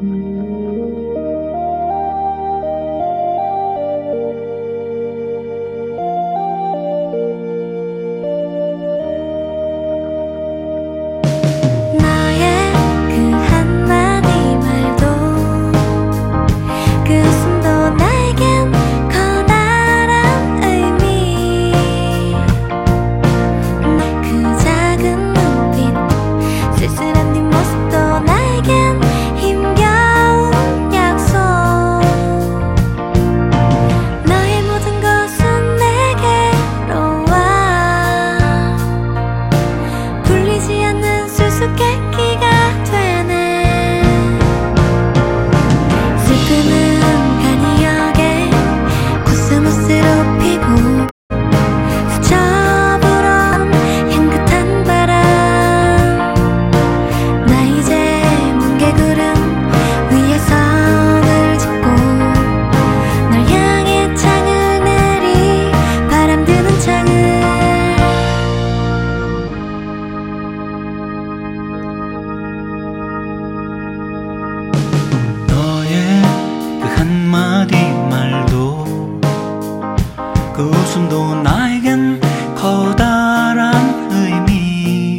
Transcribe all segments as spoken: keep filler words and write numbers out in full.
한마디 말도 그 웃음도 나에겐 커다란 의미.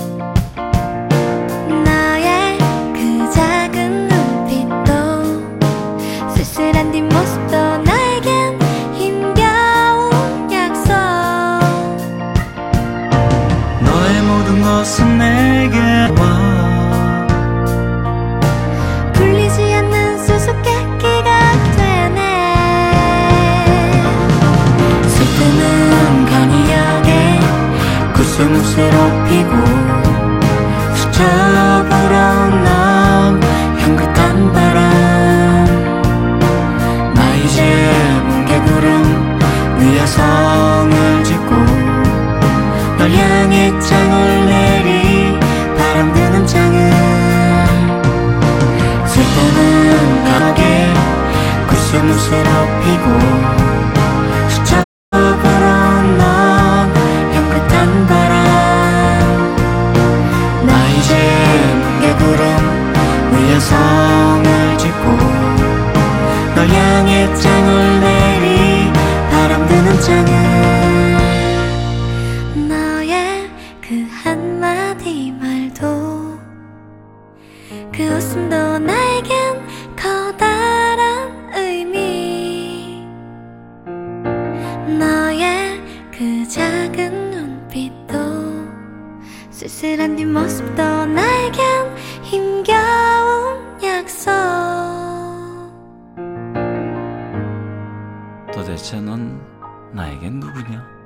너의 그 작은 눈빛도 쓸쓸한 뒷모습도 나에겐 힘겨운 약속. 너의 모든 것은 내게 와 풀리지 않는 수수께끼가 되네. 슬픔은 간이하게 구슬무쇠로 피고 스쳐 불어온 넌 향긋한 바람. 나 이제 뭉게구름 위에 성을 짓고 널 향해 장을 내리 바람 드는 창을. 슬픔은 강하게 구슬무쇠로 피고 스쳐 불어온 넌 향긋한 바람. 나 이제 뭉게구름 위에 성을 짓고 널 향해 장을 내리 바람 드는 창을. 너의 그 한마디 말도 그 웃음도 나에겐 커다란 의미. 너의 그 작은 눈빛도 쓸쓸한 뒷모습도 나에겐 힘겨운 약속. 도대체 넌 나에겐 누구냐?